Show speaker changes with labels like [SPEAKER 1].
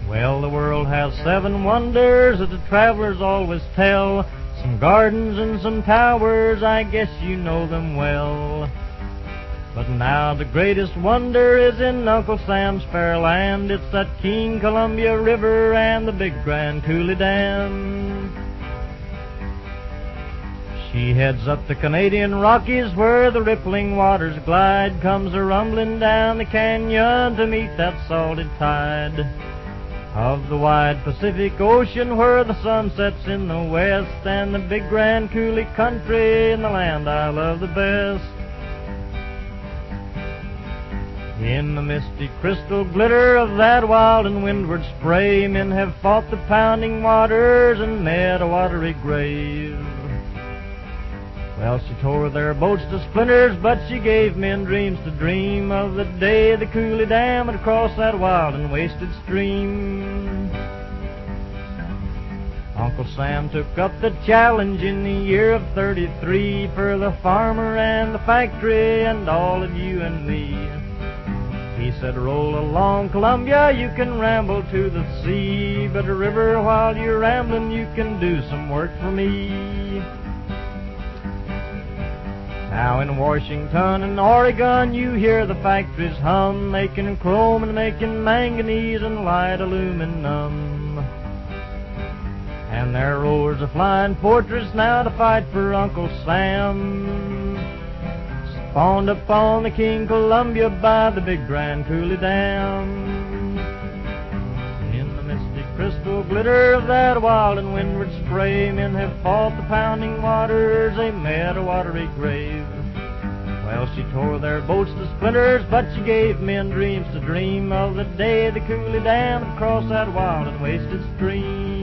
[SPEAKER 1] Well, the world has 7 wonders that the travelers always tell. Some gardens and some towers, I guess you know them well. But now the greatest wonder is in Uncle Sam's fair land. It's that King Columbia River and the big Grand Coulee Dam. She heads up the Canadian Rockies where the rippling waters glide, comes a-rumbling down the canyon to meet that salty tide of the wide Pacific Ocean where the sun sets in the west, and the big Grand Coulee country in the land I love the best. In the misty crystal glitter of that wild and windward spray, men have fought the pounding waters and met a watery grave. Well, she tore their boats to splinters, but she gave men dreams to dream of the day the Coulee Dam would cross that wild and wasted stream. Uncle Sam took up the challenge in the year of 33 for the farmer and the factory and all of you and me. He said, roll along, Columbia, you can ramble to the sea, but a river, while you're rambling, you can do some work for me. Now in Washington and Oregon you hear the factories hum, making chrome and making manganese and light aluminum. And their rowers are flying fortress now to fight for Uncle Sam, spawned upon the King Columbia by the big Grand Coulee Dam. In the misty crystal glitter of that wild and windward spray, men have fought the pounding waters, they met a watery grave. Well, she tore their boats to splinters, but she gave men dreams to dream of the day the Coulee Dam would cross that wild and wasted stream.